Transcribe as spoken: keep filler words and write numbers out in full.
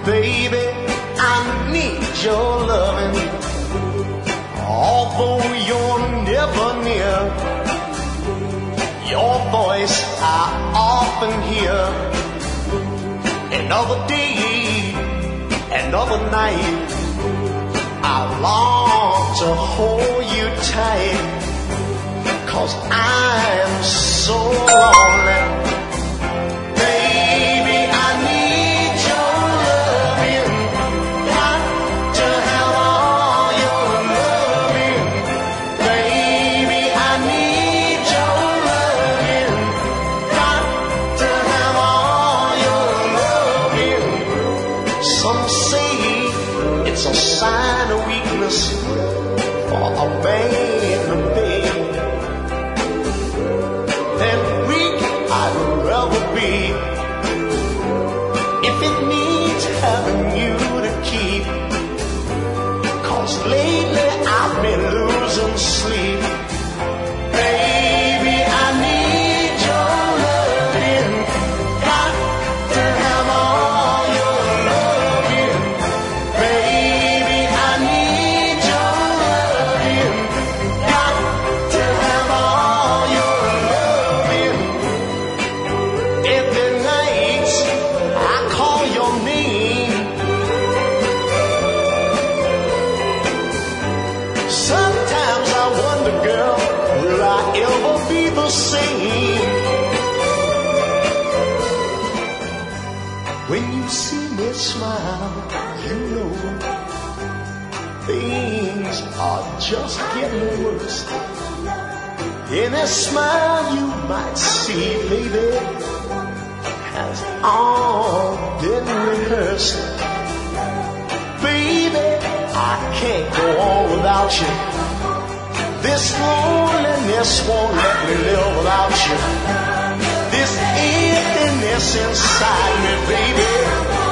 Baby, I need your loving, although you're never near. Your voice I often hear. Another day, another night, I long to hold you tight, 'cause I'm so lonely. For a man to be, then weak I'd rather be, if it means having you to keep. 'Cause lately I've been losing sleep. Baby, I need your loving, got to have all your loving. Baby, I need your loving, got to have all your loving. Every night I call your name. Sometimes I wonder, girl, will I ever be the same? When you see me smile, you know things are just getting worse. In a smile you might see, baby, has all been rehearsed. Baby, I can't go on without you. This loneliness won't let me live without you. This emptiness inside me, baby,